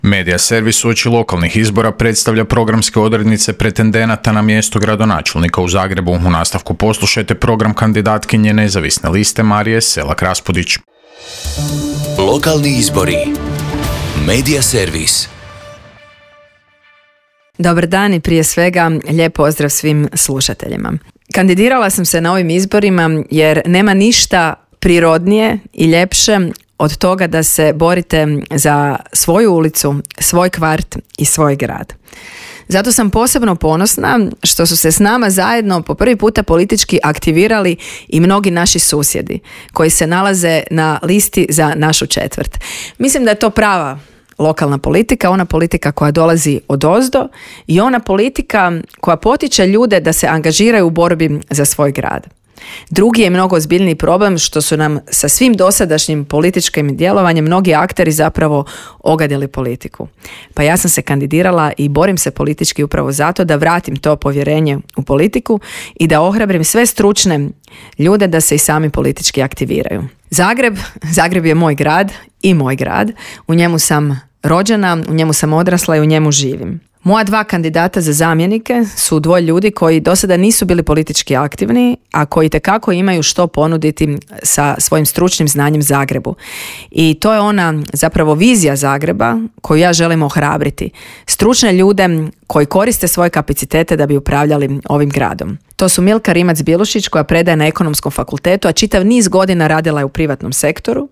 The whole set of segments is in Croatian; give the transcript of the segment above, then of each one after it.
Medija servis uoči lokalnih izbora predstavlja programske odrednice pretendenata na mjesto gradonačelnika u Zagrebu. U nastavku poslušajte program kandidatkinje nezavisne liste Marije Selak-Raspudić. Lokalni izbori. Medija servis. Dobar dan i prije svega lijep pozdrav svim slušateljima. Kandidirala sam se na ovim izborima jer nema ništa prirodnije i ljepše od toga da se borite za svoju ulicu, svoj kvart i svoj grad. Zato sam posebno ponosna što su se s nama zajedno po prvi puta politički aktivirali i mnogi naši susjedi koji se nalaze na listi za našu četvrt. Mislim da je to prava lokalna politika, ona politika koja dolazi odozdo i ona politika koja potiče ljude da se angažiraju u borbi za svoj grad. Drugi je mnogo ozbiljniji problem što su nam sa svim dosadašnjim političkim djelovanjem mnogi akteri zapravo ogadili politiku. Pa ja sam se kandidirala i borim se politički upravo zato da vratim to povjerenje u politiku i da ohrabrim sve stručne ljude da se i sami politički aktiviraju. Zagreb je moj grad i moj grad. U njemu sam rođena, u njemu sam odrasla i u njemu živim. Moja dva kandidata za zamjenike su dvoje ljudi koji do sada nisu bili politički aktivni, a koji itekako imaju što ponuditi sa svojim stručnim znanjem Zagrebu. I to je ona zapravo vizija Zagreba koju ja želim ohrabriti. Stručne ljude koji koriste svoje kapacitete da bi upravljali ovim gradom. To su Milka Rimac-Bilušić koja predaje na Ekonomskom fakultetu, a čitav niz godina radila je u privatnom sektoru.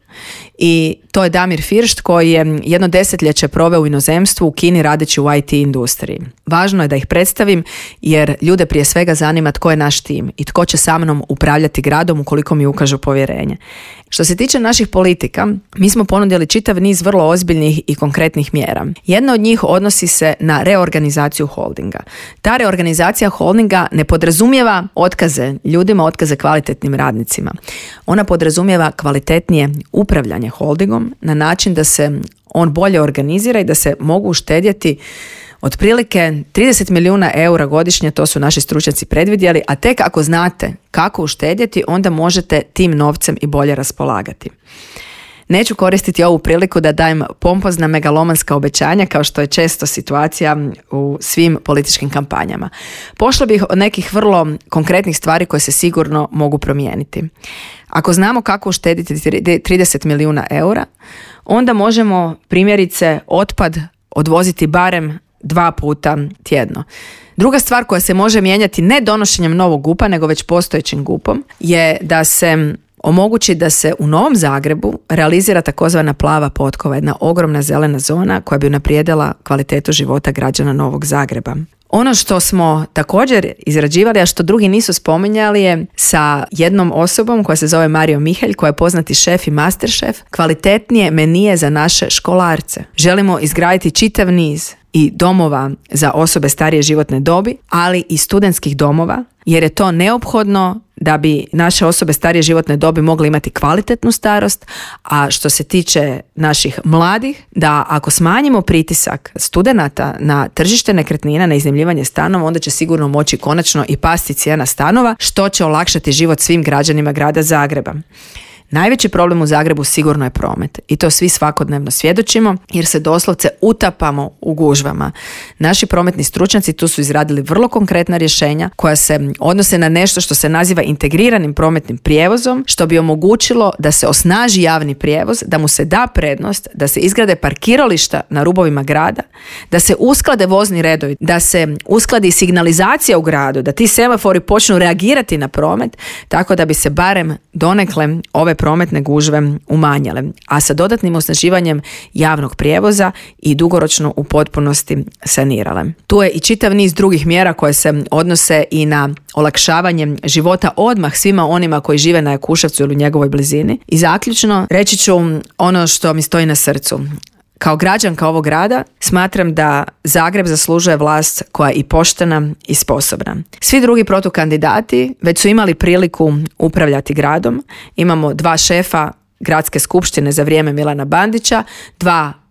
I to je Damir Firšt koji je jedno desetljeće proveo u inozemstvu u Kini radeći u IT industriji. Važno je da ih predstavim jer ljude prije svega zanima tko je naš tim i tko će sa mnom upravljati gradom ukoliko mi ukažu povjerenje. Što se tiče naših politika, mi smo ponudili čitav niz vrlo ozbiljnih i konkretnih mjera. Jedna od njih odnosi se na reorganizaciju holdinga. Ta reorganizacija holdinga ne podrazumijeva otkaze ljudima, otkaze kvalitetnim radnicima. Ona podrazumijeva kvalitetnije upravljanje holdingom na način da se on bolje organizira i da se mogu uštedjeti otprilike 30 milijuna eura godišnje, to su naši stručnjaci predvidjeli, a tek ako znate kako uštedjeti, onda možete tim novcem i bolje raspolagati. Neću koristiti ovu priliku da dajem pompozna megalomanska obećanja kao što je često situacija u svim političkim kampanjama. Pošla bih od nekih vrlo konkretnih stvari koje se sigurno mogu promijeniti. Ako znamo kako uštediti 30 milijuna eura, onda možemo primjerice otpad odvoziti barem 2 puta tjedno. Druga stvar koja se može mijenjati ne donošenjem novog GUP-a, nego već postojećim GUP-om, je da se omogući da se u Novom Zagrebu realizira takozvana plava potkova, jedna ogromna zelena zona koja bi unaprijedila kvalitetu života građana Novog Zagreba. Ono što smo također izrađivali, a što drugi nisu spominjali, je sa jednom osobom koja se zove Mario Mihelj, koja je poznati šef i master šef, kvalitetnije menije za naše školarce. Želimo izgraditi čitav niz i domova za osobe starije životne dobi, ali i studentskih domova, jer je to neophodno da bi naše osobe starije životne dobi mogle imati kvalitetnu starost, a što se tiče naših mladih, da ako smanjimo pritisak studenata na tržište nekretnina, na iznajmljivanje stanova, onda će sigurno moći konačno i pasti cijena stanova, što će olakšati život svim građanima grada Zagreba. Najveći problem u Zagrebu sigurno je promet i to svi svakodnevno svjedočimo jer se doslovce utapamo u gužvama. Naši prometni stručnjaci tu su izradili vrlo konkretna rješenja koja se odnose na nešto što se naziva integriranim prometnim prijevozom, što bi omogućilo da se osnaži javni prijevoz, da mu se da prednost, da se izgrade parkirališta na rubovima grada, da se usklade vozni redovi, da se uskladi signalizacija u gradu, da ti semafori počnu reagirati na promet, tako da bi se barem donekle ove prometne gužve umanjile, a sa dodatnim osnaživanjem javnog prijevoza i dugoročno u potpunosti sanirale. Tu je i čitav niz drugih mjera koje se odnose i na olakšavanje života odmah svima onima koji žive na Jakuševcu ili u njegovoj blizini. I zaključno reći ću ono što mi stoji na srcu. Kao građanka ovog grada smatram da Zagreb zaslužuje vlast koja je i poštena i sposobna. Svi drugi protukandidati već su imali priliku upravljati gradom. Imamo 2 šefa gradske skupštine za vrijeme Milana Bandića, 2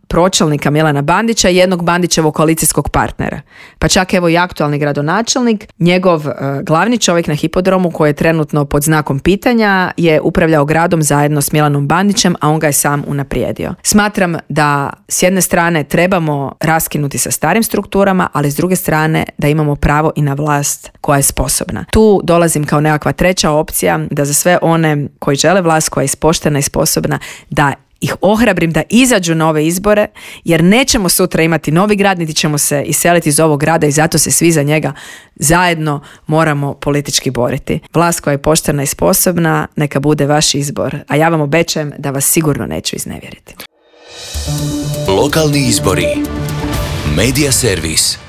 pročelnika Milana Bandića i jednog Bandićevog koalicijskog partnera. Pa čak evo i aktualni gradonačelnik, njegov glavni čovjek na hipodromu koji je trenutno pod znakom pitanja je upravljao gradom zajedno s Milanom Bandićem, a on ga je sam unaprijedio. Smatram da s jedne strane trebamo raskinuti sa starim strukturama, ali s druge strane da imamo pravo i na vlast koja je sposobna. Tu dolazim kao nekakva treća opcija da za sve one koji žele vlast koja je ispoštena i sposobna, da ih ohrabrim da izađu na ove izbore, jer nećemo sutra imati novi grad, niti ćemo se iseliti iz ovog grada i zato se svi za njega zajedno moramo politički boriti. Vlast koja je poštena i sposobna, neka bude vaš izbor, a ja vam obećajem da vas sigurno neću iznevjeriti. Lokalni izbori. Medija servis.